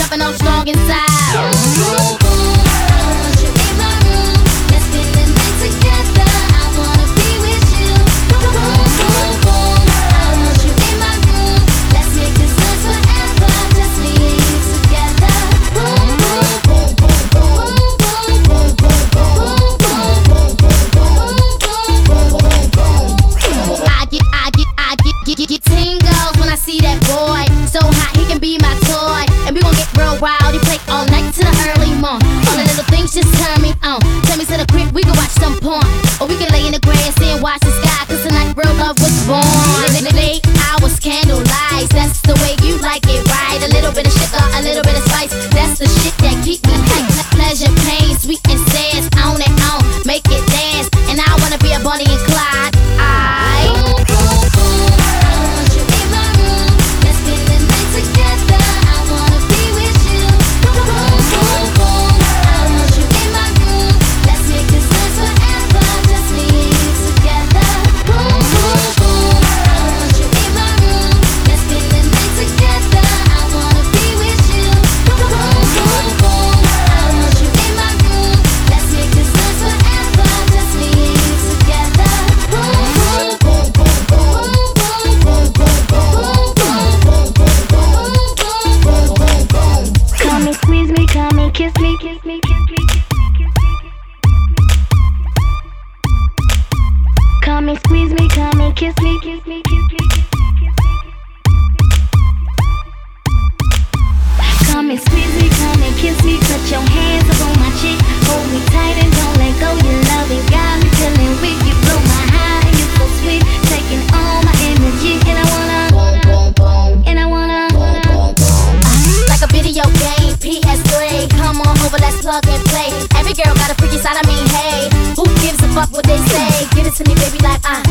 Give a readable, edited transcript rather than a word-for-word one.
never know strong inside. Boom, boom, boom. Get tingles when I see that boy. So hot, he can be my toy. And we gon' get real wild. He play all night to the early morn. All the little things just turn me on. Tell me to the crib, we can watch some porn. Or we can lay in the grass and watch the sky. Cause tonight real love was born. Late hours, candle lights. That's the way you like it, right? A little bit of sugar, a little bit of spice. That's the shit that keep me hype. Pleasure, pain, sweet and sad. On and on, make it dance. And I wanna be a Bonnie and Clyde. Kiss me, kiss me, kiss me. Come and squeeze me, come and kiss me, kiss me, kiss me. Come and squeeze me, come and kiss me. Put your hands up on my cheek. Hold me tight and don't let go. Your loving got me feeling weak. You blow my high, you so sweet. Taking all my energy. And I wanna boom, boom, boom. And I wanna boom, boom, boom. Like a video game, PS3. Come on over, let's plug and play. Every girl got a freaky side, I mean, hey. Who gives a fuck what they say? Give it to me, baby, like